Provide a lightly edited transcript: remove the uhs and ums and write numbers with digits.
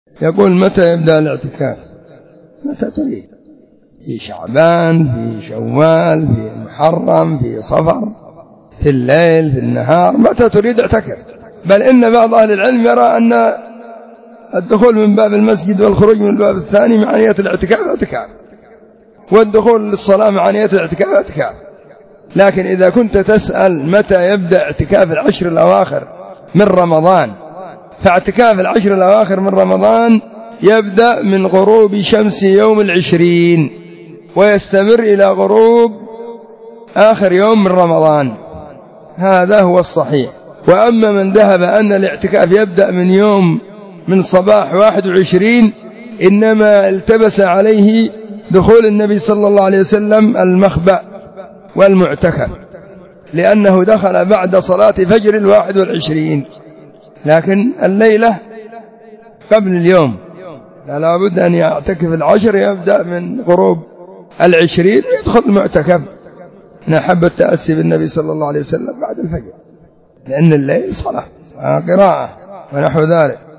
يقول متى يبدأ الاعتكاف؟ متى تريد، في شعبان، في شوال، في محرم، في صفر، في الليل، في النهار، متى تريد اعتكف. بل إن بعض أهل العلم يرى أن الدخول من باب المسجد والخروج من الباب الثاني مع نية الاعتكاف اعتكاف، والدخول للصلاة مع نية الاعتكاف اعتكاف. لكن إذا كنت تسأل متى يبدأ اعتكاف العشر الأواخر من رمضان، فاعتكاف العشر الأواخر من رمضان يبدأ من غروب شمس يوم 20 ويستمر إلى غروب آخر يوم من رمضان، هذا هو الصحيح. وأما من ذهب أن الاعتكاف يبدأ من صباح 21، إنما التبس عليه دخول النبي صلى الله عليه وسلم المخبأ والمعتكف، لأنه دخل بعد صلاة فجر 21، لكن الليلة قبل اليوم، لا بد أن يعتكف العشر يبدأ من غروب 20 ويدخل المعتكف. نحب التأسي بالنبي صلى الله عليه وسلم بعد الفجر، لأن الليل صلاة قراءة ونحو ذلك.